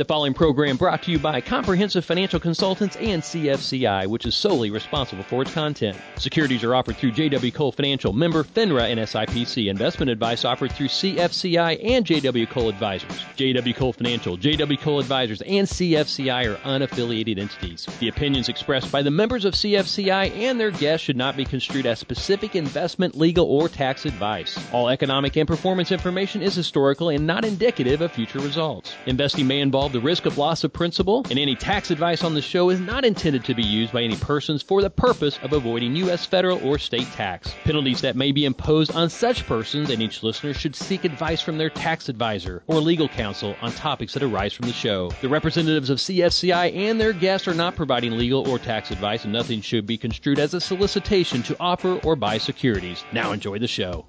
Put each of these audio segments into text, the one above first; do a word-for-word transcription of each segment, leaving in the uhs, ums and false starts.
The following program brought to you by Comprehensive Financial Consultants and C F C I, which is solely responsible for its content. Securities are offered through J W. Cole Financial, member FINRA and S I P C. Investment advice offered through C F C I and J W. Cole Advisors. J W. Cole Financial, J W. Cole Advisors, and C F C I are unaffiliated entities. The opinions expressed by the members of C F C I and their guests should not be construed as specific investment, legal, or tax advice. All economic and performance information is historical and not indicative of future results. Investing may involve the risk of loss of principal, and any tax advice on the show is not intended to be used by any persons for the purpose of avoiding U S federal or state tax. Penalties that may be imposed on such persons, and each listener should seek advice from their tax advisor or legal counsel on topics that arise from the show. The representatives of C F C I and their guests are not providing legal or tax advice, and nothing should be construed as a solicitation to offer or buy securities. Now enjoy the show.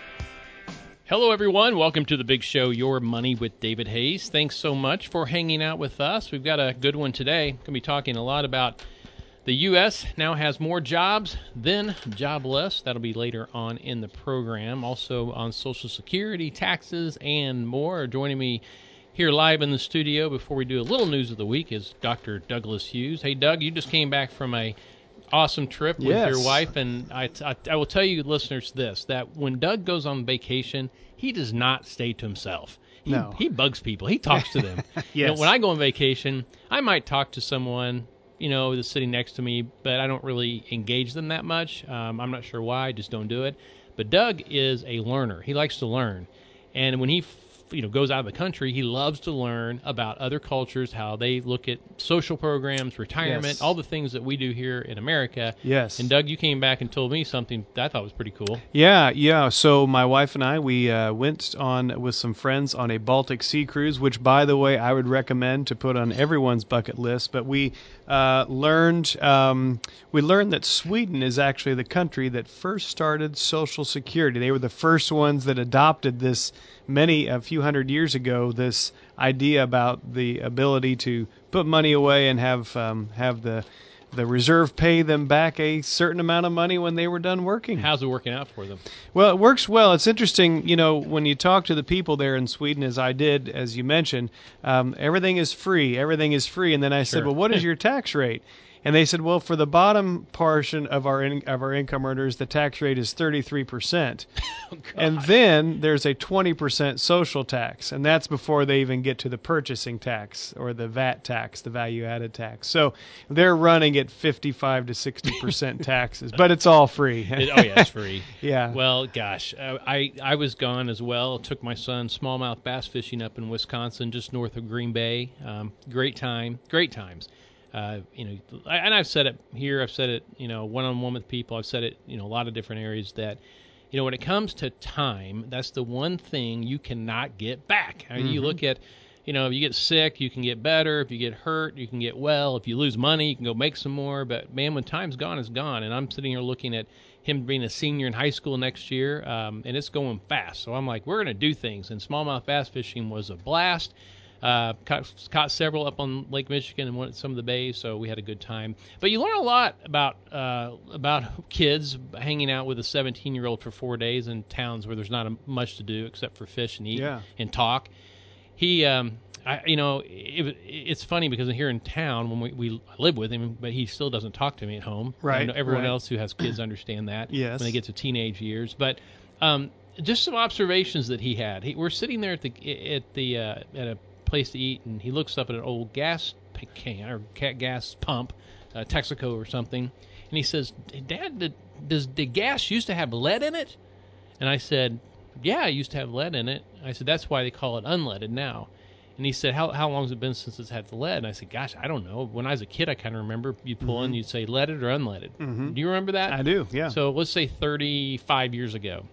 Hello, everyone. Welcome to the big show, Your Money with David Hayes. Thanks so much for hanging out with us. We've got a good one today. Going to be talking a lot about the U S now has more jobs than jobless. That'll be later on in the program. Also on Social Security, taxes, and more. Joining me here live in the studio before we do a little news of the week is Doctor Douglas Hughes. Hey, Doug, you just came back from a awesome trip with yes. your wife, and I, I, I will tell you listeners this, that when Doug goes on vacation, he does not stay to himself. He, no. he bugs people. He talks to them. yes. You know, when I go on vacation, I might talk to someone, you know, that's sitting next to me, but I don't really engage them that much. Um, I'm not sure why. I just don't do it. But Doug is a learner. He likes to learn. And when he you know, goes out of the country, he loves to learn about other cultures, how they look at social programs, retirement, yes. all the things that we do here in America. Yes. And Doug, you came back and told me something that I thought was pretty cool. Yeah, yeah. So my wife and I, we uh, went on with some friends on a Baltic Sea cruise, which, by the way, I would recommend to put on everyone's bucket list. But we uh, learned um, we learned that Sweden is actually the country that first started Social Security. They were the first ones that adopted this many a few hundred years ago, this idea about the ability to put money away and have um, have the the reserve pay them back a certain amount of money when they were done working. How's it working out for them? Well, it works well. It's interesting, you know, when you talk to the people there in Sweden, as I did, as you mentioned, um, everything is free. Everything is free. And then I said, sure. well, what is your tax rate? And they said, well, for the bottom portion of our in, of our income earners, the tax rate is thirty-three percent. Oh, and then there's a twenty percent social tax, and that's before they even get to the purchasing tax or the V A T tax, the value-added tax. So they're running at fifty-five to sixty percent taxes, but it's all free. it, oh, yeah, it's free. Yeah. Well, gosh, uh, I, I was gone as well. Took my son smallmouth bass fishing up in Wisconsin, just north of Green Bay. Um, great time, great times. Uh, you know, and I've said it here. I've said it, you know, one-on-one with people. I've said it, you know, a lot of different areas that, you know, when it comes to time, that's the one thing you cannot get back. I mean, mm-hmm. You look at, you know, if you get sick, you can get better. If you get hurt, you can get well. If you lose money, you can go make some more. But, man, when time's gone, it's gone. And I'm sitting here looking at him being a senior in high school next year, um, and it's going fast. So I'm like, we're going to do things. And smallmouth bass fishing was a blast. Uh, caught, caught several up on Lake Michigan and went to some of the bays, so we had a good time. But you learn a lot about uh, about kids hanging out with a seventeen-year-old for four days in towns where there's not a, much to do except for fish and eat yeah. and talk. He, um, I, you know, it, it's funny because here in town when we, we live with him, but he still doesn't talk to me at home. Right. I know everyone right. else who has kids understand that yes. when they get to teenage years, but. Um, just some observations that he had. He, we're sitting there at the at the uh, at a place to eat, and he looks up at an old gas can or gas pump, uh, Texaco or something, and he says, "Dad, did, does the gas used to have lead in it?" And I said, "Yeah, it used to have lead in it." I said, "That's why they call it unleaded now." And he said, "How how long has it been since it's had the lead?" And I said, "Gosh, I don't know. When I was a kid, I kind of remember you pull in, mm-hmm. you'd say leaded or unleaded. Mm-hmm. Do you remember that?" I do. Yeah. So let's say thirty-five years ago.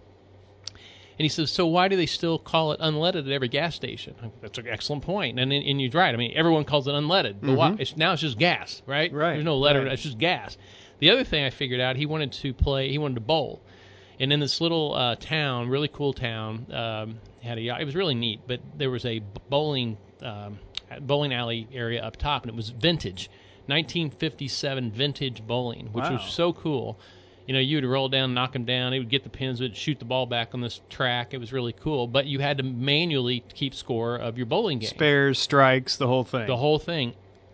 And he says, so why do they still call it unleaded at every gas station? That's an excellent point. And, and you're right. I mean, everyone calls it unleaded. But mm-hmm. why, it's, now it's just gas, right? Right. There's no lead. Right. It's just gas. The other thing I figured out, he wanted to play, he wanted to bowl. And in this little uh, town, really cool town, um, had a, it was really neat. But there was a bowling um, bowling alley area up top, and it was vintage, nineteen fifty-seven vintage bowling, which wow. was so cool. you know, you would roll down, knock him down. He would get the pins, would shoot the ball back on this track. It was really cool. But you had to manually keep score of your bowling game. Spares, strikes, the whole thing. The whole thing.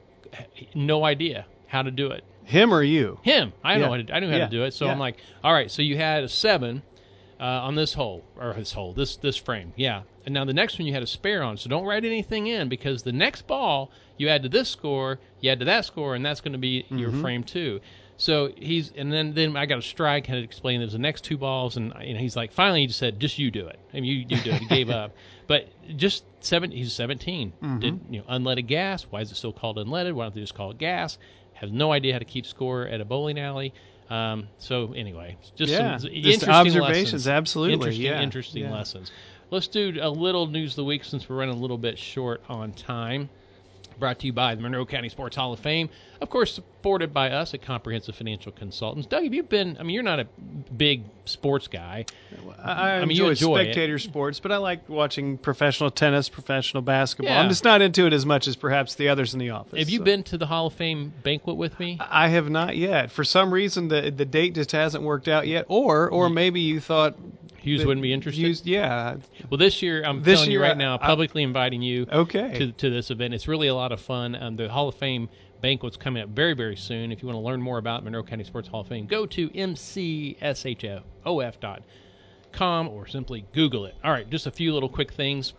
No idea how to do it. Him or you? Him. I yeah. know. How to, I knew how yeah. to do it. So yeah. I'm like, all right. So you had a seven uh, on this hole or this hole, this this frame. Yeah. And now the next one you had a spare on. So don't write anything in because the next ball you add to this score, you add to that score, and that's going to be mm-hmm. your frame two. So he's, and then, then I got a strike, had to explain there's the next two balls, and you know, he's like, finally he just said, just you do it. I mean, you, you do it. He gave up. But just seven, he's seventeen. Mm-hmm. Did, you know, unleaded gas. Why is it still called unleaded? Why don't they just call it gas? Has no idea how to keep score at a bowling alley. Um, so anyway, just yeah. some just interesting observations, lessons. absolutely. Interesting, yeah. interesting yeah. lessons. Let's do a little news of the week since we're running a little bit short on time. Brought to you by the Monroe County Sports Hall of Fame. Of course, supported by us at Comprehensive Financial Consultants. Doug, have you been, I mean, you're not a big sports guy. I, I, I mean, enjoy, you enjoy spectator it. sports, but I like watching professional tennis, professional basketball. Yeah. I'm just not into it as much as perhaps the others in the office. Have you so. been to the Hall of Fame banquet with me? I have not yet. For some reason, the the date just hasn't worked out yet. Or or maybe you thought Hughes wouldn't be interested? Hughes, yeah. Well, this year, I'm this telling year, you right now, I, publicly inviting you okay. to, to this event. It's really a lot of fun. Um, the Hall of Fame banquet's coming up very, very soon. If you want to learn more about Monroe County Sports Hall of Fame, go to m c s h o f dot com or simply Google it. All right, just a few little quick things.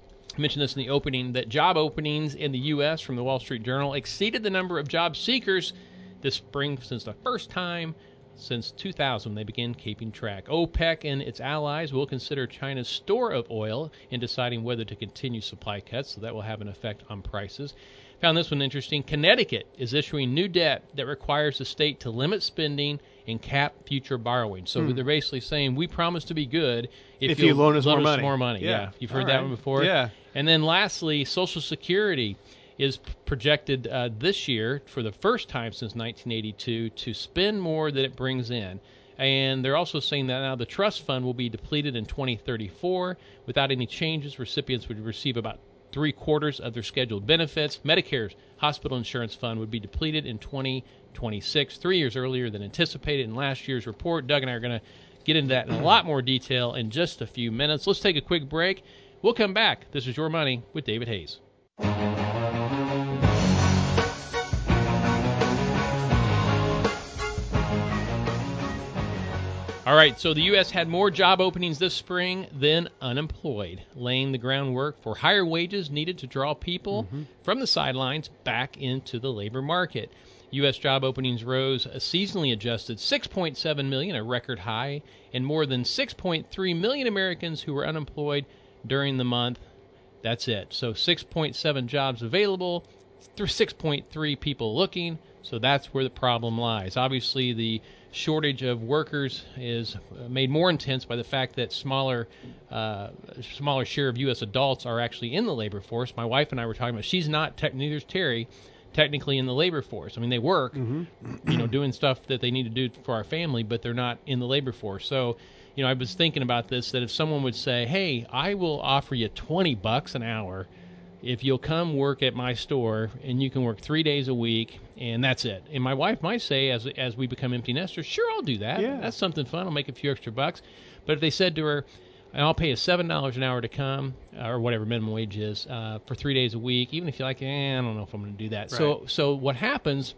I mentioned this in the opening, that job openings in the U S from the Wall Street Journal exceeded the number of job seekers this spring since the first time since two thousand, they began keeping track. OPEC and its allies will consider China's store of oil in deciding whether to continue supply cuts, so that will have an effect on prices. Found this one interesting. Connecticut is issuing new debt that requires the state to limit spending and cap future borrowing. So hmm. they're basically saying, we promise to be good if, if you loan us, loan more, us money. more money. Yeah, yeah. You've heard All that right. one before? Yeah. And then lastly, Social Security is projected uh, this year, for the first time since nineteen eighty-two, to spend more than it brings in. And they're also saying that now the trust fund will be depleted in twenty thirty-four. Without any changes, recipients would receive about three quarters of their scheduled benefits. Medicare's hospital insurance fund would be depleted in twenty twenty-six, three years earlier than anticipated in last year's report. Doug and I are going to get into that in a lot more detail in just a few minutes. Let's take a quick break. We'll come back. This is Your Money with David Hayes. All right, so the U S had more job openings this spring than unemployed, laying the groundwork for higher wages needed to draw people mm-hmm. from the sidelines back into the labor market. U S job openings rose a seasonally adjusted six point seven million, a record high, and more than six point three million Americans who were unemployed during the month. That's it. So six point seven jobs available, six point three people looking. So that's where the problem lies. Obviously, the shortage of workers is made more intense by the fact that smaller uh, smaller share of U S adults are actually in the labor force. My wife and I were talking about, she's not, te- neither's Terry, technically in the labor force. I mean, they work, mm-hmm. you know, doing stuff that they need to do for our family, but they're not in the labor force. So, you know, I was thinking about this, that if someone would say, hey, I will offer you twenty bucks an hour if you'll come work at my store, and you can work three days a week, and that's it. And my wife might say, as as we become empty nesters, sure, I'll do that. Yeah. That's something fun. I'll make a few extra bucks. But if they said to her, and I'll pay you seven dollars an hour to come, or whatever minimum wage is, uh, for three days a week, even if you're like, eh, I don't know if I'm going to do that. Right. So so what happens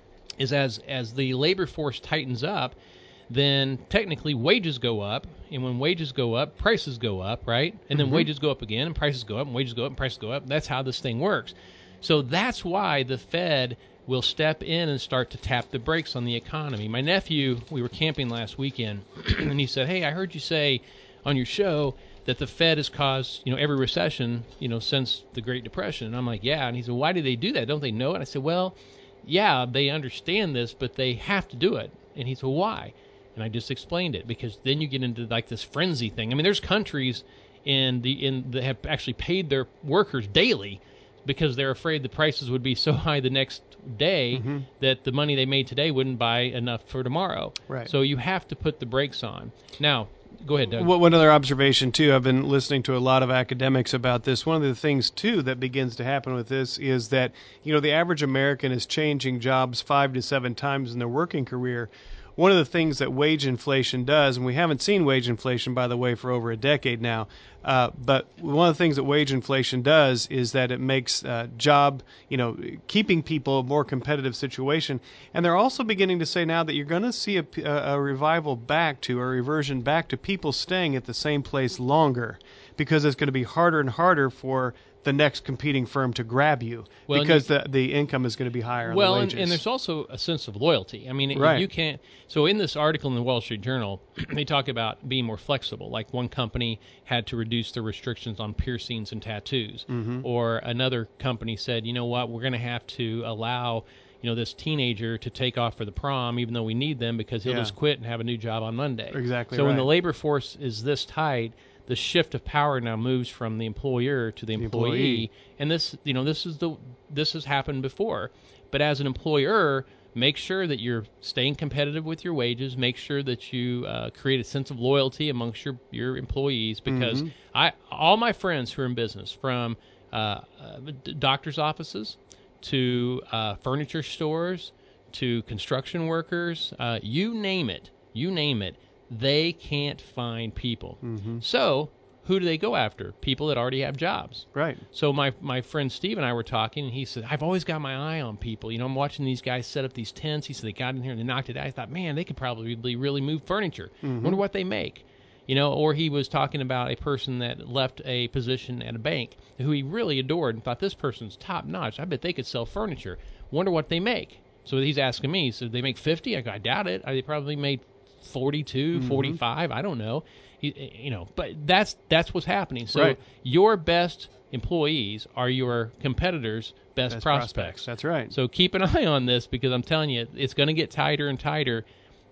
is as as the labor force tightens up, then technically wages go up, and when wages go up, prices go up, right? And then mm-hmm. wages go up again, and prices go up, and wages go up, and prices go up. That's how this thing works. So that's why the Fed will step in and start to tap the brakes on the economy. My nephew, we were camping last weekend, and he said, hey, I heard you say on your show that the Fed has caused, you know, every recession, you know, since the Great Depression. And I'm like, yeah. And he said, why do they do that? Don't they know it? I said, well, yeah, they understand this, but they have to do it. And he said, well, why? And I just explained it, because then you get into like this frenzy thing. I mean, there's countries in the in that have actually paid their workers daily because they're afraid the prices would be so high the next day mm-hmm. that the money they made today wouldn't buy enough for tomorrow. Right. So you have to put the brakes on. Now, go ahead, Doug. One other observation, too, I've been listening to a lot of academics about this. One of the things, too, that begins to happen with this is that, you know, the average American is changing jobs five to seven times in their working career. one of the things that wage inflation does, and we haven't seen wage inflation, by the way, for over a decade now, uh, but one of the things that wage inflation does is that it makes uh, job, you know, keeping people a more competitive situation. And they're also beginning to say now that you're going to see a, a revival back to, a reversion back to people staying at the same place longer, because it's going to be harder and harder for the next competing firm to grab you, well, because you, the the income is going to be higher. Well, on the and, and there's also a sense of loyalty. I mean, right. you can't. So in this article in the Wall Street Journal, they talk about being more flexible. Like one company had to reduce the restrictions on piercings and tattoos, mm-hmm. or another company said, you know what, we're going to have to allow, you know, this teenager to take off for the prom, even though we need them, because he'll yeah. just quit and have a new job on Monday. Exactly. So right. when the labor force is this tight, the shift of power now moves from the employer to the, the employee. employee, and this, you know, this is the this has happened before. But as an employer, make sure that you're staying competitive with your wages. Make sure that you uh, create a sense of loyalty amongst your your employees. Because mm-hmm. I, all my friends who are in business, from uh, uh, doctors' offices to uh, furniture stores to construction workers, uh, you name it, you name it. They can't find people. Mm-hmm. So who do they go after? People that already have jobs. Right. So my, my friend Steve and I were talking, and he said, I've always got my eye on people. You know, I'm watching these guys set up these tents. He said they got in here and they knocked it out. I thought, man, they could probably really move furniture. Mm-hmm. Wonder what they make. You know, or he was talking about a person that left a position at a bank who he really adored and thought, this person's top notch. I bet they could sell furniture. Wonder what they make. So he's asking me, so they make fifty? I go, I doubt it. They probably made forty-two, mm-hmm. forty-five, I don't know. You, you know, but that's that's what's happening. So right. your best employees are your competitors' best, best prospects. prospects. That's right. So keep an eye on this, because I'm telling you, it's going to get tighter and tighter.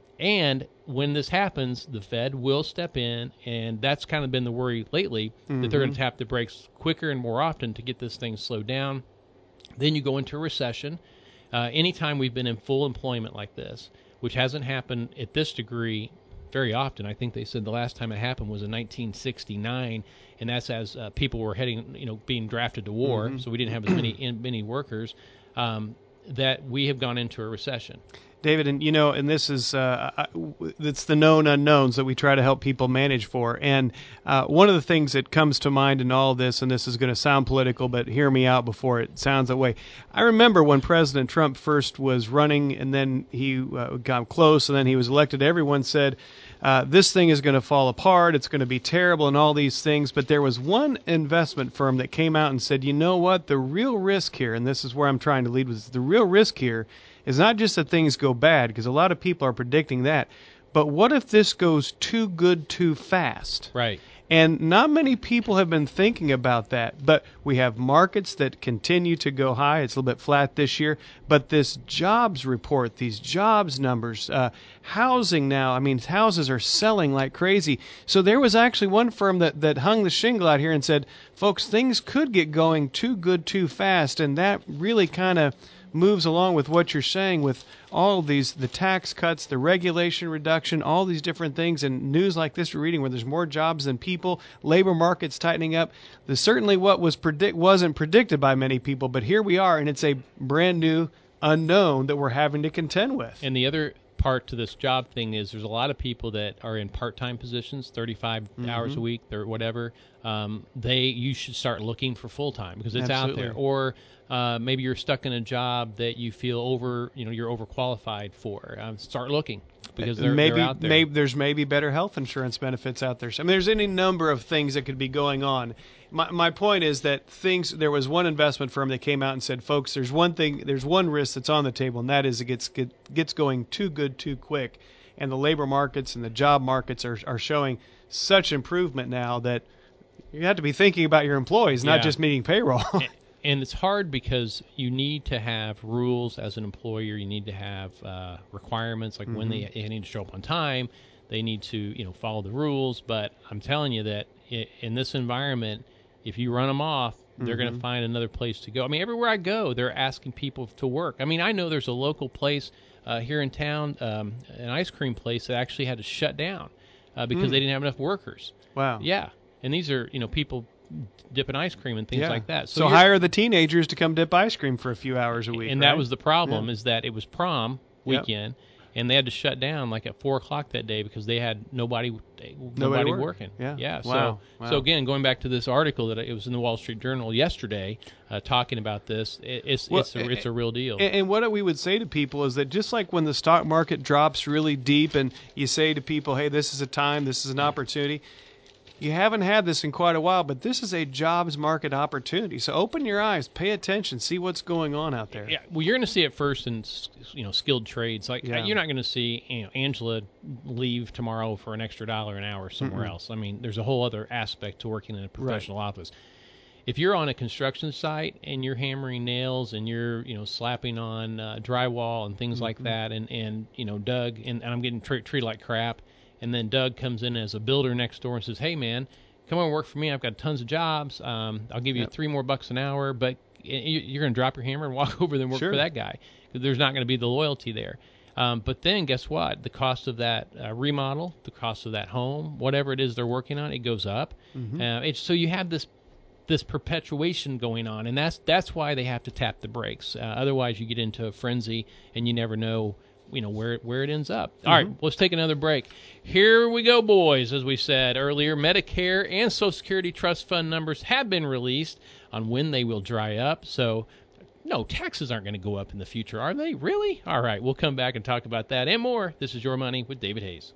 And when this happens, the Fed will step in, and that's kind of been the worry lately, mm-hmm. that they're going to tap the brakes quicker and more often to get this thing slowed down. Then you go into a recession. Uh, anytime we've been in full employment like this, which hasn't happened at this degree very often. I think they said the last time it happened was in nineteen sixty-nine, and that's as uh, people were heading, you know, being drafted to war, mm-hmm. so we didn't have as many in, many workers, um, that we have gone into a recession. David, and you know, and this is uh, it's the known unknowns that we try to help people manage for. And uh, one of the things that comes to mind in all of this, and this is going to sound political, but hear me out before it sounds that way. I remember when President Trump first was running, and then he uh, got close, and then he was elected. Everyone said, uh, this thing is going to fall apart, it's going to be terrible, and all these things. But there was one investment firm that came out and said, you know what, the real risk here, and this is where I'm trying to lead with, the real risk here is not just that things go bad, because a lot of people are predicting that, but what if this goes too good too fast? Right. And not many people have been thinking about that, but we have markets that continue to go high. It's a little bit flat this year, but this jobs report, these jobs numbers, uh, housing now, I mean, houses are selling like crazy. So there was actually one firm that, that hung the shingle out here and said, folks, things could get going too good too fast, and that really kind of moves along with what you're saying with all these, the tax cuts, the regulation reduction, all these different things, and news like this we're reading where there's more jobs than people, labor markets tightening up. There's certainly what was predict wasn't predicted by many people, but here we are, and it's a brand new unknown that we're having to contend with. And the other part to this job thing is there's a lot of people that are in part-time positions, thirty-five mm-hmm. hours a week or whatever. Um, they you should start looking for full-time, because it's Absolutely. out there. Or uh, maybe you're stuck in a job that you feel over, you know, you're overqualified for. Um, start looking, because they're, maybe, they're out there. Maybe there's maybe better health insurance benefits out there. So, I mean, there's any number of things that could be going on. My my point is that things. There was one investment firm that came out and said, "Folks, there's one thing, there's one risk that's on the table, and that is it gets get, gets going too good too quick." And the labor markets and the job markets are are showing such improvement now that you have to be thinking about your employees, not yeah. just meeting payroll. and, and it's hard because you need to have rules as an employer. You need to have uh, requirements, like mm-hmm. when they, they need to show up on time. They need to, you know, follow the rules. But I'm telling you that in this environment, if you run them off, they're mm-hmm. going to find another place to go. I mean, everywhere I go, they're asking people to work. I mean, I know there's a local place uh, here in town, um, an ice cream place that actually had to shut down uh, because mm. they didn't have enough workers. Wow. Yeah. And these are, you know, people dipping ice cream and things yeah. like that. So, so hire the teenagers to come dip ice cream for a few hours a week. And right? that was the problem, yeah. is that it was prom weekend. Yep. and they had to shut down like at four o'clock that day because they had nobody nobody, Nobody working. Yeah. Yeah. Wow. So Wow. so again, going back to this article that it was in the Wall Street Journal yesterday, uh, talking about this, it, it's Well, it's a, it's a real deal. And, and what we would say to people is that just like when the stock market drops really deep, and you say to people, "Hey, this is a time, this is an opportunity." You haven't had this in quite a while, but this is a jobs market opportunity. So open your eyes, pay attention, see what's going on out there. Yeah, well, you're going to see it first in you know skilled trades. Like Yeah. you're not going to see you know, Angela leave tomorrow for an extra dollar an hour somewhere Mm-mm. else. I mean, there's a whole other aspect to working in a professional office. If you're on a construction site and you're hammering nails and you're you know slapping on uh, drywall and things Mm-hmm. like that, and and you know Doug and, and I'm getting tre- treated like crap. And then Doug comes in as a builder next door and says, "Hey, man, come on and work for me. I've got tons of jobs. Um, I'll give you Yep. three more bucks an hour, but you're going to drop your hammer and walk over there and work Sure. for that guy because there's not going to be the loyalty there." Um, but then guess what? The cost of that uh, remodel, the cost of that home, whatever it is they're working on, it goes up. Mm-hmm. Uh, it's, so you have this this perpetuation going on, and that's that's why they have to tap the brakes. Uh, otherwise, you get into a frenzy, and you never know you know where where it ends up. All Mm-hmm. right, let's take another break. Here we go, boys. As we said earlier, Medicare and Social Security trust fund numbers have been released on when they will dry up. So no, taxes aren't going to go up in the future, are they? Really? All right, we'll come back and talk about that and more. This is Your Money with David Hayes.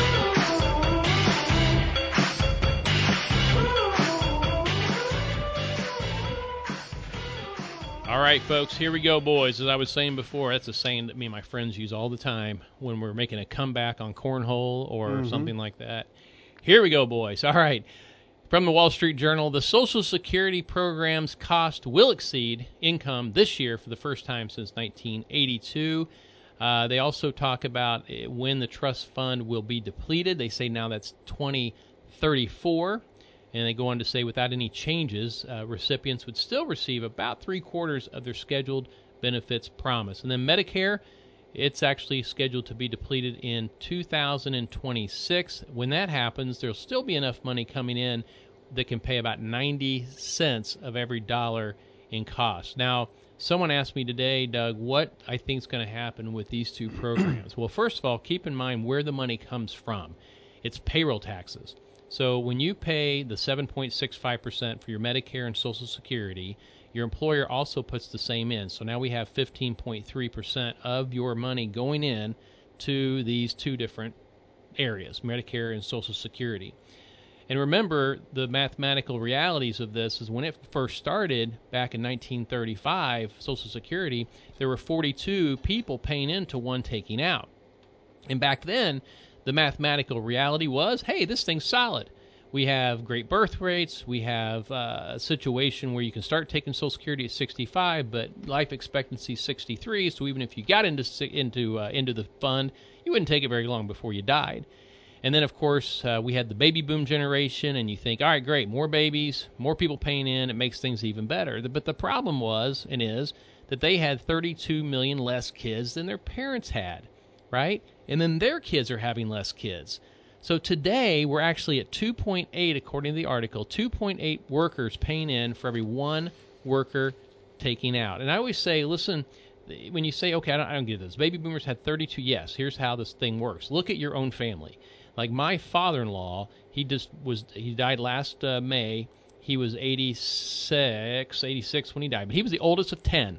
All right, folks, here we go, boys. As I was saying before, that's a saying that me and my friends use all the time when we're making a comeback on cornhole or Mm-hmm. something like that. Here we go, boys. All right. From the Wall Street Journal, the Social Security program's cost will exceed income this year for the first time since nineteen eighty-two. Uh, they also talk about when the trust fund will be depleted. They say now that's twenty thirty-four. And they go on to say without any changes, uh, recipients would still receive about three-quarters of their scheduled benefits promised. And then Medicare, it's actually scheduled to be depleted in two thousand twenty-six. When that happens, there'll still be enough money coming in that can pay about ninety cents of every dollar in cost. Now, someone asked me today, Doug, what I think is going to happen with these two programs. Well, first of all, keep in mind where the money comes from. It's payroll taxes. So when you pay the seven point six five percent for your Medicare and Social Security, your employer also puts the same in. So now we have fifteen point three percent of your money going in to these two different areas, Medicare and Social Security. And remember, the mathematical realities of this is when it first started back in nineteen thirty-five, Social Security, there were forty-two people paying into one taking out. And back then, the mathematical reality was, hey, this thing's solid. We have great birth rates. We have uh, a situation where you can start taking Social Security at sixty-five, but life expectancy is sixty-three. So even if you got into into uh, into the fund, you wouldn't take it very long before you died. And then, of course, uh, we had the baby boom generation, and you think, all right, great, more babies, more people paying in, it makes things even better. But the problem was and is that they had thirty-two million less kids than their parents had, right? And then their kids are having less kids. So today, we're actually at two point eight, according to the article, two point eight workers paying in for every one worker taking out. And I always say, listen, when you say, okay, I don't, I don't get this. Baby boomers had thirty-two. Yes, here's how this thing works. Look at your own family. Like my father-in-law, he just was, he died last uh, May. He was eighty-six, eighty-six when he died, but he was the oldest of ten.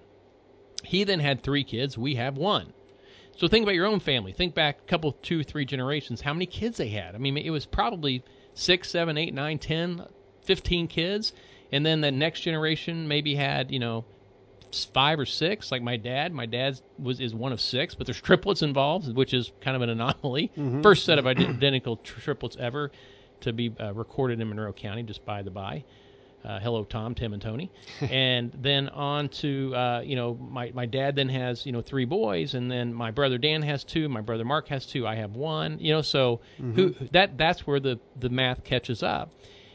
He then had three kids. We have one. So think about your own family. Think back a couple, two, three generations, how many kids they had. I mean, it was probably six, seven, eight, nine, ten, fifteen kids. And then the next generation maybe had, you know, five or six, like my dad. My dad was is one of six, but there's triplets involved, which is kind of an anomaly. Mm-hmm. First set of identical triplets ever to be uh, recorded in Monroe County, just by the by. Uh, hello, Tom, Tim, and Tony. And then on to, uh, you know, my, my dad then has, you know, three boys, and then my brother Dan has two, my brother Mark has two, I have one, you know, so Mm-hmm. who that that's where the, the math catches up.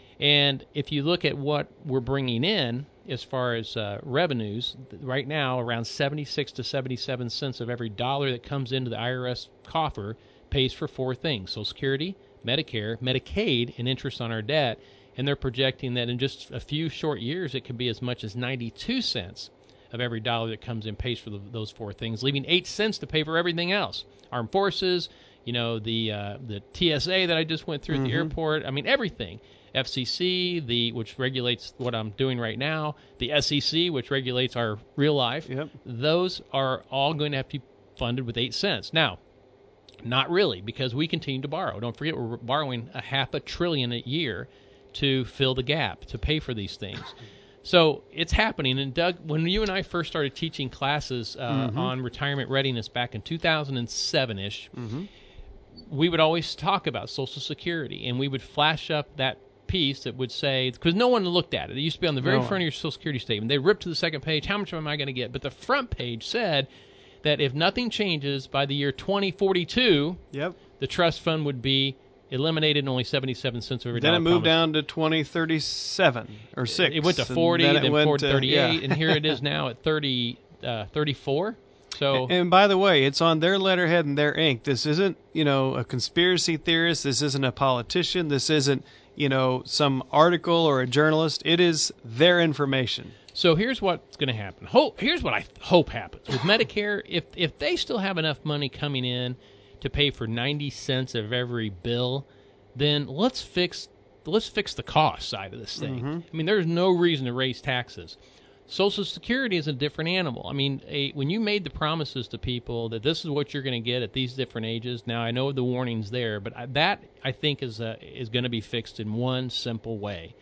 And if you look at what we're bringing in as far as uh, revenues, right now around seventy-six to seventy-seven cents of every dollar that comes into the I R S coffer pays for four things: Social Security, Medicare, Medicaid, and interest on our debt. And they're projecting that in just a few short years, it could be as much as ninety-two cents of every dollar that comes in pays for the, those four things, leaving eight cents to pay for everything else. Armed forces, you know, the uh, the T S A that I just went through mm-hmm. at the airport. I mean, everything. F C C, the which regulates what I'm doing right now. The S E C, which regulates our real life. Yep. Those are all going to have to be funded with eight cents. Now, not really, because we continue to borrow. Don't forget, we're borrowing a half a trillion a year to fill the gap, to pay for these things. So it's happening. And Doug, when you and I first started teaching classes uh, mm-hmm. on retirement readiness back in two thousand seven-ish, mm-hmm. we would always talk about Social Security, and we would flash up that piece that would say, because no one looked at it. It used to be on the very no. front of your Social Security statement. They ripped to the second page, how much am I going to get? But the front page said that if nothing changes by the year twenty forty-two, yep. the trust fund would be eliminated and only seventy-seven cents over every dollar. Then it moved promised. down to twenty thirty-seven or six. It went to forty, then, then forty thirty-eight, yeah. and here it is now at thirty, uh, thirty-four. So, and, and by the way, it's on their letterhead and their ink. This isn't, you know, a conspiracy theorist. This isn't a politician. This isn't, you know, some article or a journalist. It is their information. So here's what's going to happen. Hope, here's what I hope happens with Medicare. If if they still have enough money coming in to pay for ninety cents of every bill, then let's fix let's fix the cost side of this thing. Mm-hmm. I mean, there's no reason to raise taxes. Social Security is a different animal. I mean, a, when you made the promises to people that this is what you're going to get at these different ages, now I know the warning's there, but I, that I think is uh, is going to be fixed in one simple way,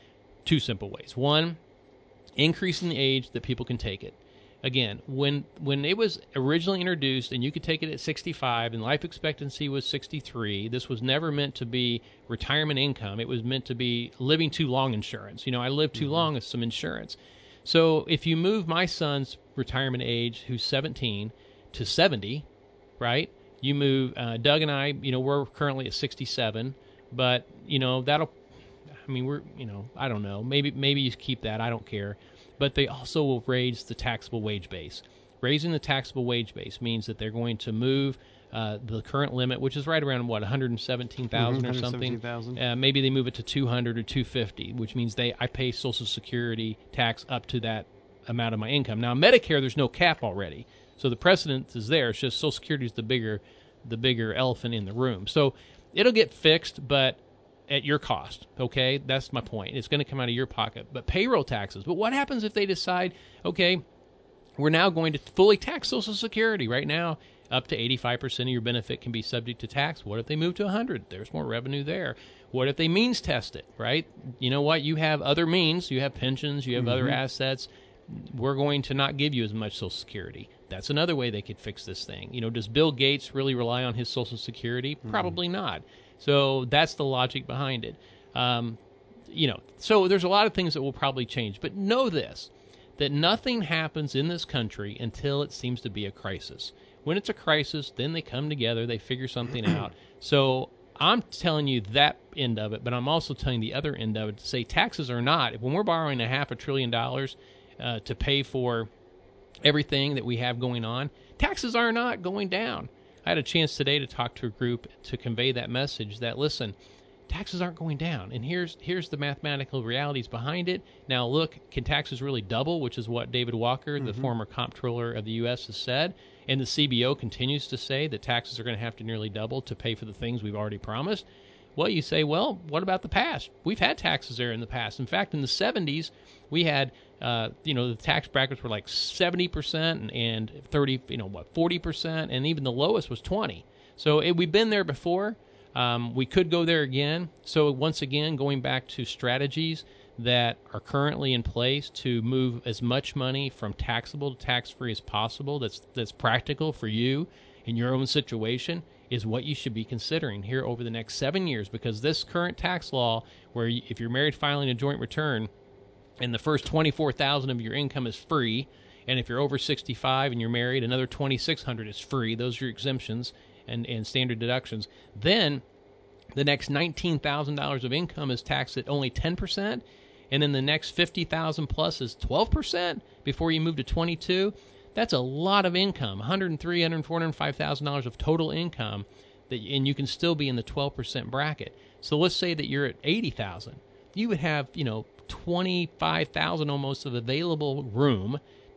two simple ways. One, increasing the age that people can take it. Again, when when it was originally introduced and you could take it at sixty-five and life expectancy was sixty-three, this was never meant to be retirement income. It was meant to be living too long insurance. You know, I lived too mm-hmm. long with some insurance. So if you move my son's retirement age, who's seventeen, to seventy, right? You move uh, Doug and I, you know, we're currently at sixty-seven, but, you know, that'll, I mean, we're, you know, I don't know. Maybe maybe you keep that. I don't care. But they also will raise the taxable wage base. Raising the taxable wage base means that they're going to move uh, the current limit, which is right around, what, one hundred seventeen thousand mm-hmm, or something? Uh, maybe they move it to two hundred or two hundred fifty, which means they I pay Social Security tax up to that amount of my income. Now, Medicare, there's no cap already. So the precedent is there. It's just Social Security is the bigger, the bigger elephant in the room. So it'll get fixed, but at your cost, okay? That's my point. It's going to come out of your pocket. But payroll taxes. But what happens if they decide, okay, we're now going to fully tax Social Security? Right now, up to eighty-five percent of your benefit can be subject to tax. What if they move to one hundred? There's more revenue there. What if they means test it, right? You know what? You have other means. You have pensions. You have mm-hmm. other assets. We're going to not give you as much Social Security. That's another way they could fix this thing. You know, does Bill Gates really rely on his Social Security? Mm-hmm. Probably not. So that's the logic behind it. Um, you know, so there's a lot of things that will probably change. But know this, that nothing happens in this country until it seems to be a crisis. When it's a crisis, then they come together, they figure something out. So I'm telling you that end of it, but I'm also telling the other end of it to say taxes are not, when we're borrowing a half a trillion dollars uh, to pay for everything that we have going on, taxes are not going down. I had a chance today to talk to a group to convey that message that, listen, taxes aren't going down. And here's here's the mathematical realities behind it. Now, look, can taxes really double, which is what David Walker, mm-hmm. the former comptroller of the U S, has said. And the C B O continues to say that taxes are going to have to nearly double to pay for the things we've already promised. Well, you say, well, what about the past? We've had taxes there in the past. In fact, in the seventies, we had, uh, you know, the tax brackets were like seventy percent and, and thirty, you know, what, forty percent, and even the lowest was twenty. So it, we've been there before. Um, we could go there again. So once again, going back to strategies that are currently in place to move as much money from taxable to tax-free as possible, that's that's practical for you in your own situation, is what you should be considering here over the next seven years. Because this current tax law, where you, if you're married filing a joint return, and the first twenty-four thousand dollars of your income is free, and if you're over sixty-five and you're married, another twenty-six hundred dollars is free. Those are your exemptions and, and standard deductions. Then the next nineteen thousand dollars of income is taxed at only ten percent, and then the next fifty thousand dollars plus is twelve percent before you move to twenty-two. That's a lot of income, one hundred three thousand dollars, one hundred four thousand dollars, one hundred five thousand dollars of total income, that, and you can still be in the twelve percent bracket. So let's say that you're at eighty thousand dollars. You would have, you know, twenty-five thousand dollars almost of available room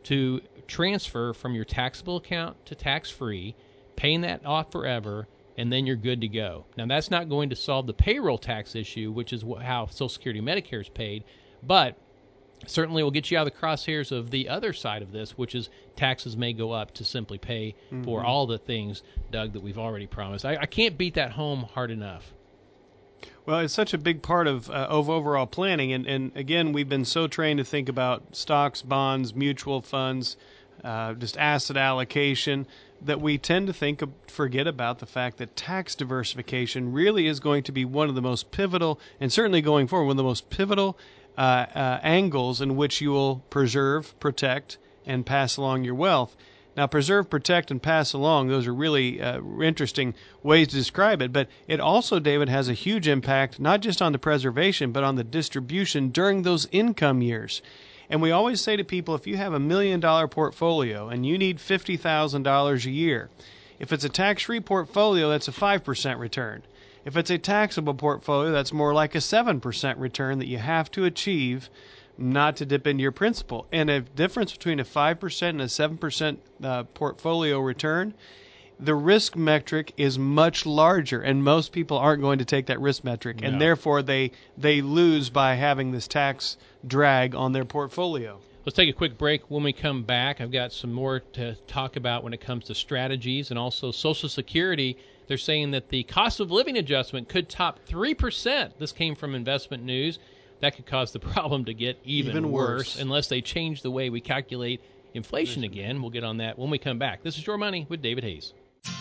to transfer from your taxable account to tax-free, paying that off forever, and then you're good to go. Now, that's not going to solve the payroll tax issue, which is how Social Security and Medicare is paid, but certainly will get you out of the crosshairs of the other side of this, which is taxes may go up to simply pay mm-hmm. for all the things, Doug, that we've already promised. I, I can't beat that home hard enough. Well, it's such a big part of, uh, of overall planning, and, and again, we've been so trained to think about stocks, bonds, mutual funds, uh, just asset allocation, that we tend to think of, forget about the fact that tax diversification really is going to be one of the most pivotal, and certainly going forward, one of the most pivotal uh, uh, angles in which you will preserve, protect, and pass along your wealth. Now, preserve, protect, and pass along, those are really uh, interesting ways to describe it, but it also, David, has a huge impact, not just on the preservation, but on the distribution during those income years. And we always say to people, if you have a million dollar portfolio and you need fifty thousand dollars a year, if it's a tax-free portfolio, that's a five percent return. If it's a taxable portfolio, that's more like a seven percent return that you have to achieve not to dip into your principal. And a difference between a five percent and a seven percent uh, portfolio return, the risk metric is much larger, and most people aren't going to take that risk metric, no. and therefore they they lose by having this tax drag on their portfolio. Let's take a quick break. When we come back, I've got some more to talk about when it comes to strategies and also Social Security. They're saying that the cost of living adjustment could top three percent. This came from Investment News. That could cause the problem to get even, even worse. worse unless they change the way we calculate inflation again. We'll get on that when we come back. This is Your Money with David Hayes.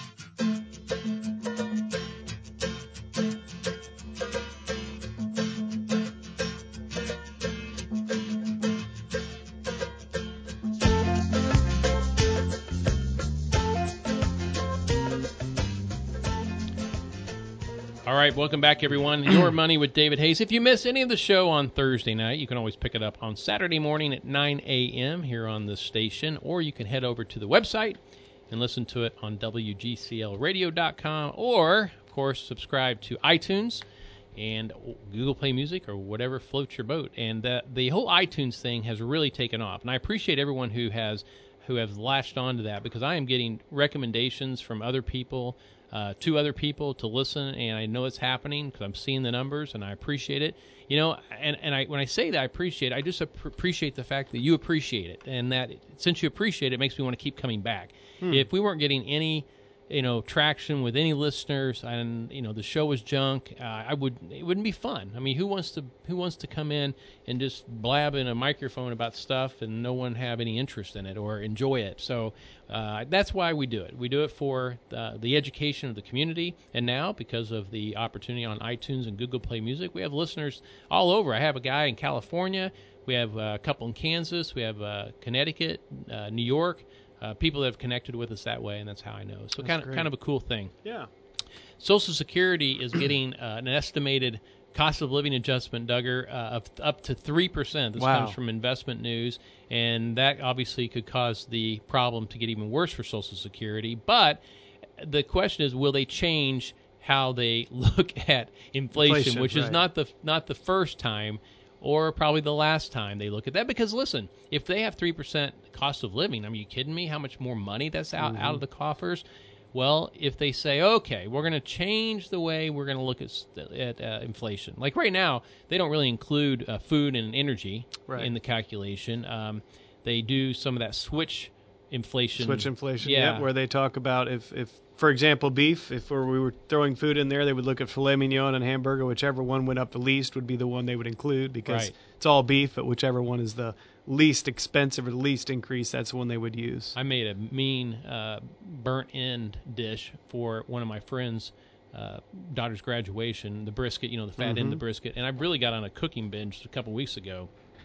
All right, welcome back, everyone. Your Money with David Hayes. If you miss any of the show on Thursday night, you can always pick it up on Saturday morning at nine a.m. here on the station, or you can head over to the website and listen to it on W G C L radio dot com, or, of course, subscribe to iTunes and Google Play Music or whatever floats your boat. And uh, the whole iTunes thing has really taken off, and I appreciate everyone who has who has latched on to that, because I am getting recommendations from other people, uh, to other people to listen, and I know it's happening because I'm seeing the numbers, and I appreciate it. You know, and, and I when I say that I appreciate it, I just ap- appreciate the fact that you appreciate it, and that since you appreciate it, it makes me want to keep coming back. Hmm. If we weren't getting any, you know, traction with any listeners, and you know the show was junk, uh, I would it wouldn't be fun. I mean, who wants to who wants to come in and just blab in a microphone about stuff and no one have any interest in it or enjoy it? So uh, that's why we do it. We do it for uh, the education of the community, and now because of the opportunity on iTunes and Google Play Music, we have listeners all over. I have a guy in California, we have a couple in Kansas, we have uh, Connecticut, uh, New York. Uh, people that have connected with us that way, and that's how I know. So that's kind of great. kind of a cool thing. Yeah. Social Security is getting uh, an estimated cost of living adjustment, Duggar, uh, of up to three percent. This wow. comes from Investment News, and that obviously could cause the problem to get even worse for Social Security. But the question is, will they change how they look at inflation, inflation which right. is not the not the first time or probably the last time they look at that. Because, listen, if they have three percent cost of living, I mean, are you kidding me? How much more money that's out, mm-hmm. out of the coffers? Well, if they say, okay, we're going to change the way we're going to look at, at uh, inflation. Like right now, they don't really include uh, food and energy right. in the calculation. Um, they do some of that switch inflation. Switch inflation, yeah. Yep, where they talk about if, if for example, beef, if we were throwing food in there, they would look at filet mignon and hamburger. Whichever one went up the least would be the one they would include, because right. it's all beef, but whichever one is the least expensive or the least increase, that's the one they would use. I made a mean uh, burnt end dish for one of my friends' uh, daughter's graduation, the brisket, you know, the fat mm-hmm. end of the brisket, and I really got on a cooking binge a couple weeks ago.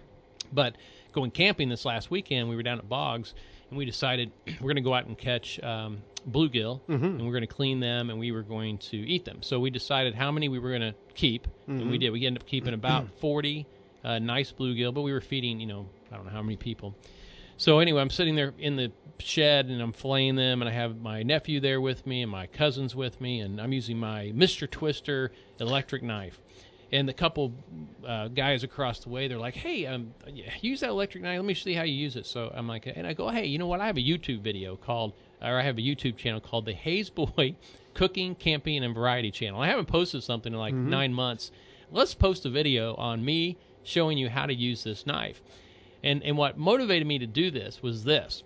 But going camping this last weekend, we were down at Boggs, and we decided we're going to go out and catch um, bluegill, mm-hmm. and we're going to clean them, and we were going to eat them. So we decided how many we were going to keep, mm-hmm. and we did. We ended up keeping about forty uh, nice bluegill, but we were feeding, you know, I don't know how many people. So anyway, I'm sitting there in the shed, and I'm filleting them, and I have my nephew there with me and my cousins with me, and I'm using my Mister Twister electric knife. And the couple uh, guys across the way, they're like, hey, um, use that electric knife. Let me see how you use it. So I'm like, and I go, hey, you know what? I have a YouTube video called, or I have a YouTube channel called the Hayes Boy Cooking, Camping, and Variety Channel. I haven't posted something in like mm-hmm. nine months. Let's post a video on me showing you how to use this knife. And and what motivated me to do this was this.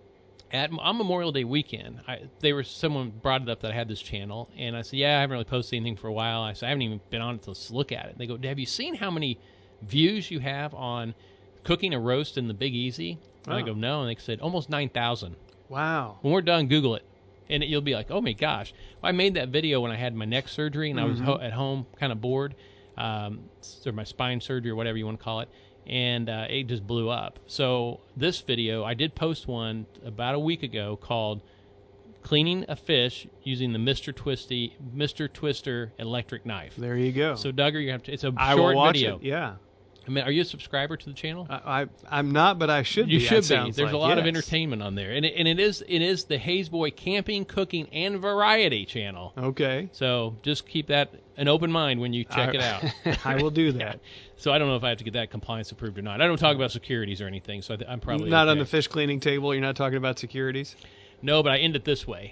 At on Memorial Day weekend, I, they were someone brought it up that I had this channel, and I said, yeah, I haven't really posted anything for a while. I said, I haven't even been on it to look at it. And they go, have you seen how many views you have on cooking a roast in the Big Easy? And oh. I go, no. And they said, almost nine thousand. Wow. When we're done, Google it. And it, you'll be like, oh, my gosh. Well, I made that video when I had my neck surgery, and mm-hmm. I was ho- at home kind of bored, um, or my spine surgery or whatever you want to call it. And uh, it just blew up. So this video, I did post one about a week ago called Cleaning a Fish Using the Mister Twisty, Mister Twister Electric Knife. There you go. So, Duggar, you have to, it's a I short will watch video. It, yeah. I mean, are you a subscriber to the channel? I, I, I'm not, but I should you be. You should be. There's like. a lot yes. of entertainment on there. And it, and it is it is the Hayes Boy Camping, Cooking, and Variety channel. Okay. So just keep that an open mind when you check I, it out. I will do that. Yeah. So I don't know if I have to get that compliance approved or not. I don't talk about securities or anything, so I th- I'm probably Not okay. on the fish cleaning table? You're not talking about securities? No, but I end it this way.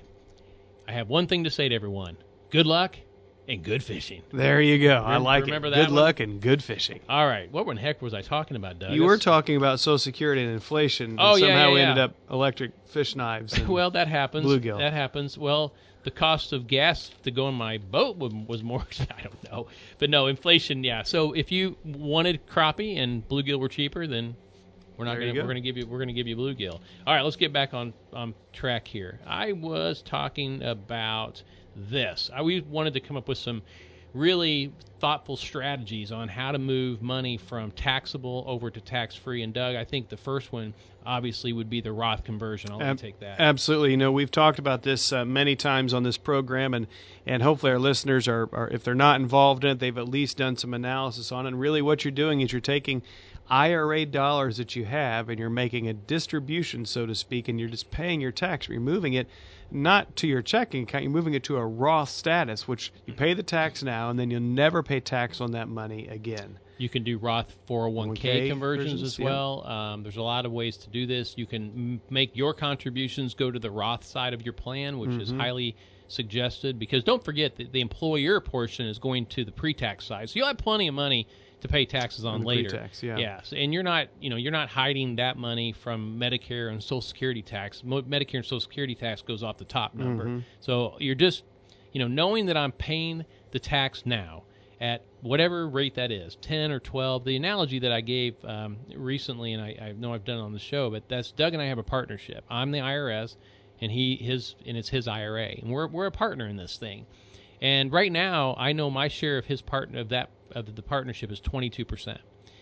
I have one thing to say to everyone. Good luck and good fishing. There you go. Remember, I like remember it. That good one? luck and good fishing. All right. What in the heck was I talking about, Doug? You were talking about Social Security and inflation. And oh, yeah, somehow yeah, we yeah. ended up electric fish knives. And well, that happens. Bluegill. That happens. Well, the cost of gas to go on my boat was more. I don't know. But no, inflation, yeah. So if you wanted crappie and bluegill were cheaper, then we're not going to. We're going to give you. We're going to give you bluegill. All right, let's get back on on track here. I was talking about this. I we wanted to come up with some really thoughtful strategies on how to move money from taxable over to tax-free. And Doug, I think the first one obviously would be the Roth conversion. I'll let you take that. Absolutely. You know, we've talked about this uh, many times on this program, and, and hopefully our listeners are, are, if they're not involved in it, they've at least done some analysis on it. And really what you're doing is you're taking I R A dollars that you have and you're making a distribution, so to speak, and you're just paying your tax. You're moving it not to your checking account, you're moving it to a Roth status, which you pay the tax now, and then you'll never pay tax on that money again. You can do Roth four oh one k conversions as yeah. well. Um, there's a lot of ways to do this. You can m- make your contributions go to the Roth side of your plan, which mm-hmm. is highly suggested, because don't forget that the employer portion is going to the pre-tax side. So you'll have plenty of money to pay taxes on later. Pre-tax, yeah. Yeah. So, and you're not, you know, you're not hiding that money from Medicare and Social Security tax. Mo- Medicare and Social Security tax goes off the top number. Mm-hmm. So you're just, you know, knowing that I'm paying the tax now at whatever rate that is, ten or twelve. The analogy that I gave um, recently, and I, I know I've done it on the show, but that's Doug and I have a partnership. I'm the I R S, and he his and it's his I R A, and we're we're a partner in this thing. And right now, I know my share of his part of that of the partnership is twenty-two percent.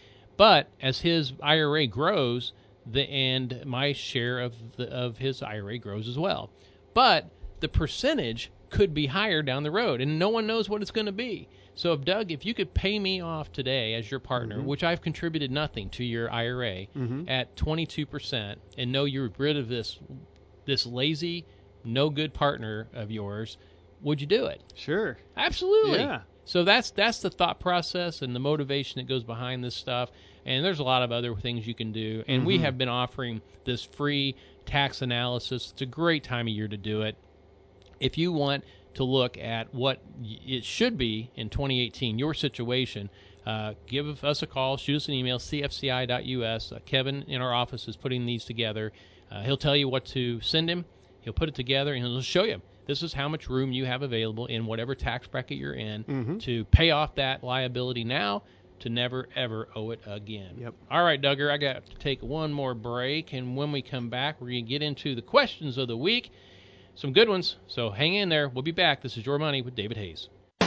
But as his I R A grows, the and my share of the of his I R A grows as well. But the percentage could be higher down the road, and no one knows what it's going to be. So, if Doug, if you could pay me off today as your partner, mm-hmm. which I've contributed nothing to your I R A, mm-hmm. at twenty-two percent, and know you're rid of this this lazy, no good partner of yours, would you do it? Sure. Absolutely. Yeah. So that's that's the thought process and the motivation that goes behind this stuff. And there's a lot of other things you can do. And mm-hmm. we have been offering this free tax analysis. It's a great time of year to do it. If you want to look at what it should be in twenty eighteen, your situation, uh, give us a call, shoot us an email, c f c i dot u s. Uh, Kevin in our office is putting these together. Uh, he'll tell you what to send him. He'll put it together, and he'll show you. This is how much room you have available in whatever tax bracket you're in mm-hmm. to pay off that liability now to never, ever owe it again. Yep. All right, Duggar, I got to take one more break, and when we come back, we're going to get into the questions of the week. Some good ones, so hang in there. We'll be back. This is Your Money with David Hayes.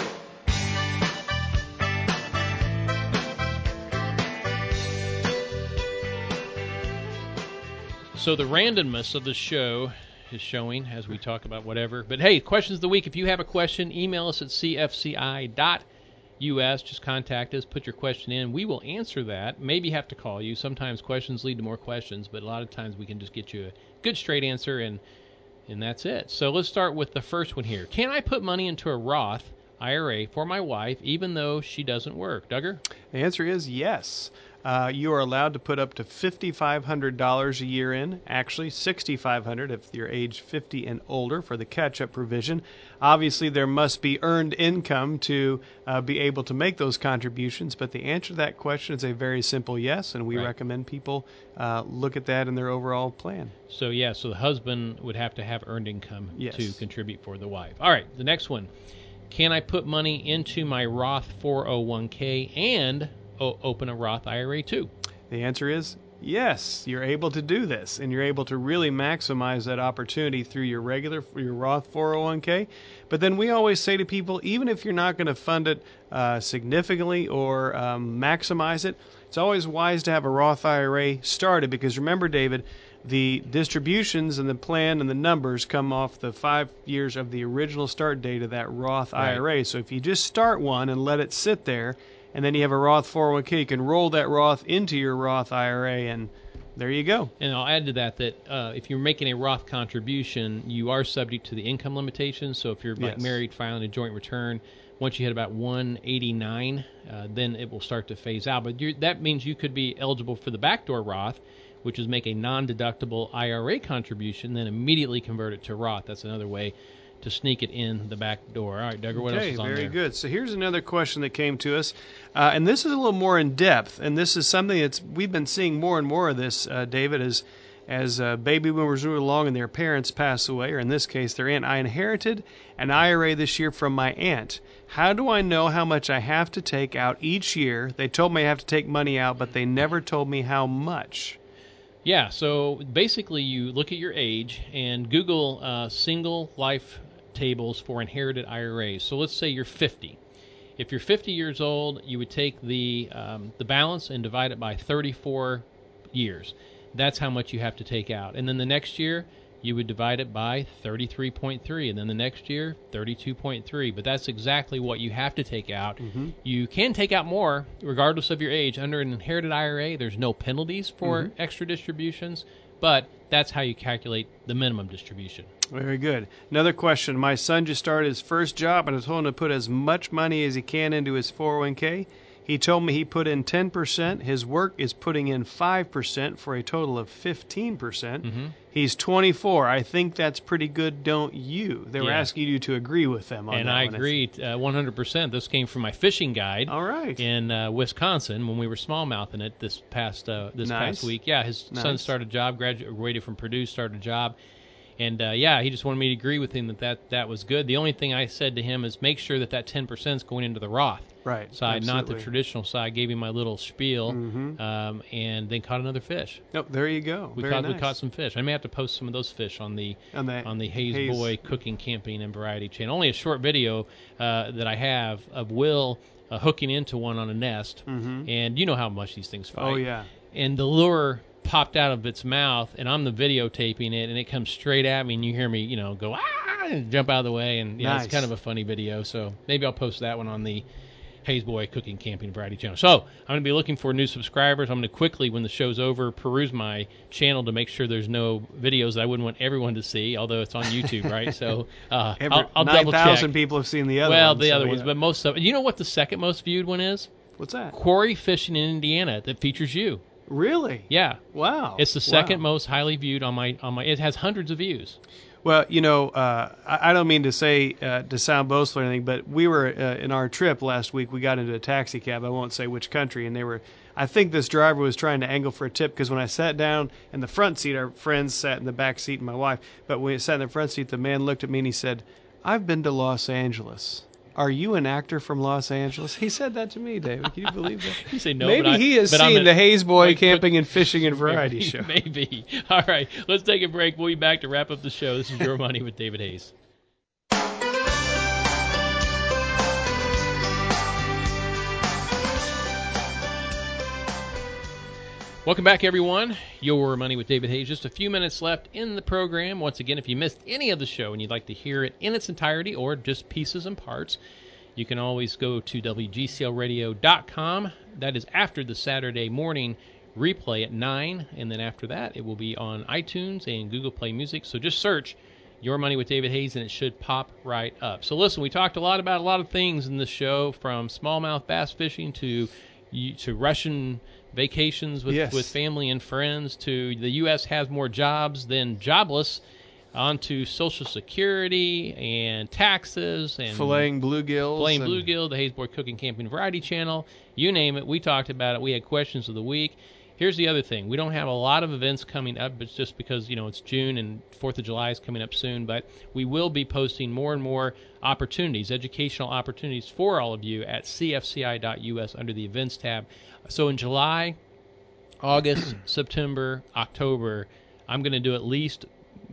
So the randomness of the show is showing as we talk about whatever. But hey, questions of the week. If you have a question, email us at c f c i dot u s. Just contact us, put your question in. We will answer that. Maybe have to call you. Sometimes questions lead to more questions, but a lot of times we can just get you a good straight answer, and and that's it. So let's start with the first one here. Can I put money into a Roth I R A for my wife, even though she doesn't work? Duggar? The answer is yes. Uh, you are allowed to put up to five thousand five hundred dollars a year in, actually six thousand five hundred dollars if you're age fifty and older for the catch-up provision. Obviously, there must be earned income to uh, be able to make those contributions, but the answer to that question is a very simple yes, and we Right. recommend people uh, look at that in their overall plan. So, yeah, so the husband would have to have earned income Yes. to contribute for the wife. All right, the next one. Can I put money into my Roth four oh one k and o- open a Roth I R A too? The answer is yes. You're able to do this, and you're able to really maximize that opportunity through your regular, your Roth four oh one k. But then we always say to people, even if you're not going to fund it uh, significantly or um, maximize it, it's always wise to have a Roth I R A started, because remember, David, the distributions and the plan and the numbers come off the five years of the original start date of that Roth Right. I R A. So if you just start one and let it sit there, and then you have a Roth four oh one k, you can roll that Roth into your Roth I R A, and there you go. And I'll add to that that uh, if you're making a Roth contribution, you are subject to the income limitations. So if you're like Yes. married, filing a joint return, once you hit about one eighty-nine, uh, then it will start to phase out. But you're, that means you could be eligible for the backdoor Roth, which is make a non-deductible I R A contribution, then immediately convert it to Roth. That's another way to sneak it in the back door. All right, Duggar, what else Okay, is on very there? good. So here's another question that came to us, uh, and this is a little more in depth, and this is something that's we've been seeing more and more of this, uh, David, as as uh, baby boomers move along and their parents pass away, or in this case, their aunt. I inherited an I R A this year from my aunt. How do I know how much I have to take out each year? They told me I have to take money out, but they never told me how much. Yeah, so basically you look at your age and Google uh, single life tables for inherited I R As. So let's say you're fifty. If you're fifty years old, you would take the um, the balance and divide it by thirty-four years. That's how much you have to take out. And then the next year, you would divide it by thirty-three point three, and then the next year, thirty-two point three. But that's exactly what you have to take out. Mm-hmm. You can take out more, regardless of your age. Under an inherited I R A, there's no penalties for Mm-hmm. extra distributions, but that's how you calculate the minimum distribution. Very good. Another question. My son just started his first job, and I told him to put as much money as he can into his four oh one k. He told me he put in ten percent. His work is putting in five percent for a total of fifteen percent. Mm-hmm. He's twenty-four. I think that's pretty good, don't you? They were Yeah. asking you to agree with them on And that I one. agreed uh, one hundred percent. This came from my fishing guide. All right. In uh, Wisconsin when we were smallmouthing it this past uh, this Nice. past week. Yeah, his Nice. son started a job, graduated from Purdue, started a job. And, uh, yeah, he just wanted me to agree with him that, that that was good. The only thing I said to him is make sure that that ten percent is going into the Roth Right. side, not the Absolutely. traditional side. Gave him my little spiel, Mhm. um, and then caught another fish. Oh, there you go. We Very caught nice. we caught some fish. I may have to post some of those fish on the On the, on the Hayes, Hayes- Boy Cooking, Camping, and Variety channel. Only a short video uh, that I have of Will uh, hooking into one on a nest, Mhm. and you know how much these things fight. Oh, yeah. And the lure popped out of its mouth, and I'm the videotaping it, and it comes straight at me, and you hear me, you know, go ah, and jump out of the way, and yeah, Nice. it's kind of a funny video. So maybe I'll post that one on the Hayes Boy Cooking, Camping, Variety channel. So I'm going to be looking for new subscribers. I'm going to quickly, when the show's over, peruse my channel to make sure there's no videos that I wouldn't want everyone to see, although it's on YouTube, right? So uh, Every, I'll, I'll double check. nine thousand people have seen the other Well, ones, the so, other ones, yeah. but most of you know what the second most viewed one is? What's that? Quarry Fishing in Indiana that features you. Really? Yeah. Wow. It's the second Wow. most highly viewed on my on my. It has hundreds of views. Well, you know, uh, I, I don't mean to say uh, to sound boastful or anything, but we were uh, in our trip last week. We got into a taxi cab. I won't say which country, and they were. I think this driver was trying to angle for a tip because when I sat down in the front seat, our friends sat in the back seat, and my wife. But when we sat in the front seat, the man looked at me and he said, "I've been to Los Angeles. Are you an actor from Los Angeles?" He said that to me, David. Can you believe that? You say no, Maybe but I, he has but I'm seen a- the Hayes Boy Wait, Camping and Fishing and Variety maybe, show. Maybe. All right, let's take a break. We'll be back to wrap up the show. This is Your Money with David Hayes. Welcome back, everyone. Your Money with David Hayes. Just a few minutes left in the program. Once again, if you missed any of the show and you'd like to hear it in its entirety or just pieces and parts, you can always go to W G C L radio dot com. That is after the Saturday morning replay at nine, and then after that, it will be on iTunes and Google Play Music. So just search Your Money with David Hayes, and it should pop right up. So listen, we talked a lot about a lot of things in this show, from smallmouth bass fishing to to Russian vacations with, yes. with family and friends, to the U S has more jobs than jobless, onto Social Security and taxes and filleting bluegills, filleting and... bluegill, the Hayes Boy Cooking Camping Variety Channel, you name it. We talked about it. We had questions of the week. Here's the other thing. We don't have a lot of events coming up, but it's just because, you know, it's June and fourth of July is coming up soon. But we will be posting more and more opportunities, educational opportunities for all of you at C F C I dot U S under the events tab. So in July, August, September, October, I'm going to do at least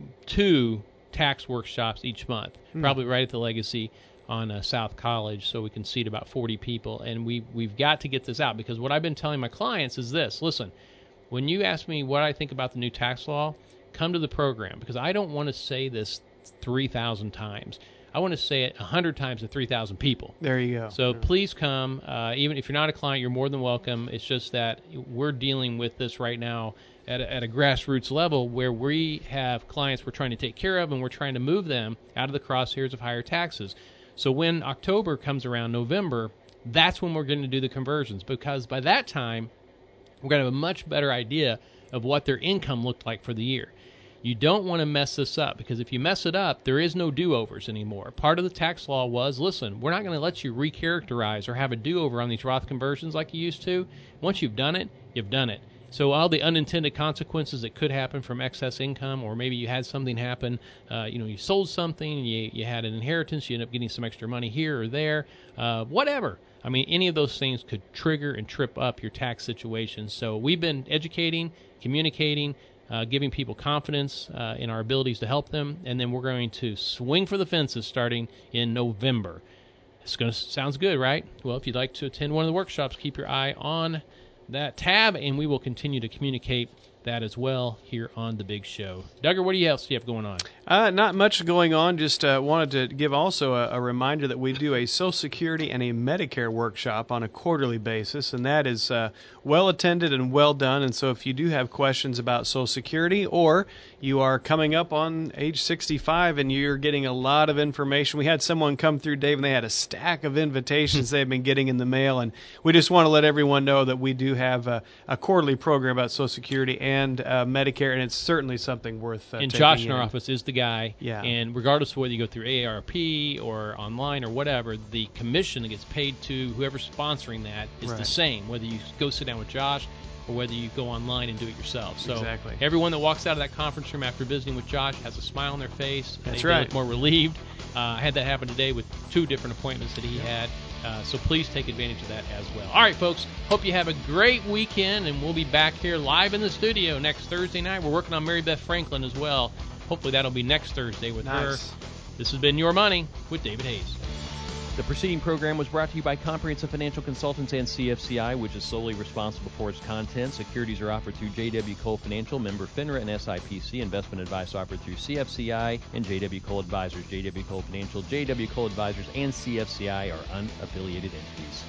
two tax workshops each month, hmm. probably right at the Legacy on uh, South College, so we can seat about forty people. And we, we've got to get this out, because what I've been telling my clients is this. Listen, when you ask me what I think about the new tax law, come to the program, because I don't want to say this three thousand times. I want to say it one hundred times to three thousand people. There you go. So yeah. please come. Uh, even if you're not a client, you're more than welcome. It's just that we're dealing with this right now at a, at a grassroots level, where we have clients we're trying to take care of, and we're trying to move them out of the crosshairs of higher taxes. So when October comes around, November, that's when we're going to do the conversions, because by that time, we're going to have a much better idea of what their income looked like for the year. You don't want to mess this up, because if you mess it up, there is no do-overs anymore. Part of the tax law was, listen, we're not going to let you recharacterize or have a do-over on these Roth conversions like you used to. Once you've done it, you've done it. So all the unintended consequences that could happen from excess income, or maybe you had something happen, uh, you know, you sold something, you, you had an inheritance, you end up getting some extra money here or there, uh, whatever. I mean, any of those things could trigger and trip up your tax situation. So we've been educating, communicating, uh, giving people confidence uh, in our abilities to help them, and then we're going to swing for the fences starting in November. It's going to sounds good, right? Well, if you'd like to attend one of the workshops, keep your eye on that tab, and we will continue to communicate that as well here on The Big Show. Duggar, what else do you have going on? Uh, not much going on. Just uh, wanted to give also a, a reminder that we do a Social Security and a Medicare workshop on a quarterly basis, and that is uh, well attended and well done. And so if you do have questions about Social Security, or you are coming up on age sixty-five and you're getting a lot of information. We had someone come through, Dave, and they had a stack of invitations they've been getting in the mail, and we just want to let everyone know that we do have a, a quarterly program about Social Security and uh, Medicare, and it's certainly something worth uh, and taking Josh in in. our office is the guy, yeah. and regardless of whether you go through A A R P or online or whatever, the commission that gets paid to whoever's sponsoring that is right. the same, whether you go sit down with Josh or whether you go online and do it yourself. So exactly. everyone that walks out of that conference room after visiting with Josh has a smile on their face. That's they, right. They look more relieved. Uh, I had that happen today with two different appointments that he had. Uh, so please take advantage of that as well. All right, folks, hope you have a great weekend, and we'll be back here live in the studio next Thursday night. We're working on Mary Beth Franklin as well. Hopefully that'll be next Thursday with nice. her. This has been Your Money with David Hayes. The preceding program was brought to you by Comprehensive Financial Consultants and C F C I, which is solely responsible for its content. Securities are offered through J W. Cole Financial, member FINRA and S I P C. Investment advice offered through C F C I and J W. Cole Advisors. J W. Cole Financial, J W. Cole Advisors, and C F C I are unaffiliated entities.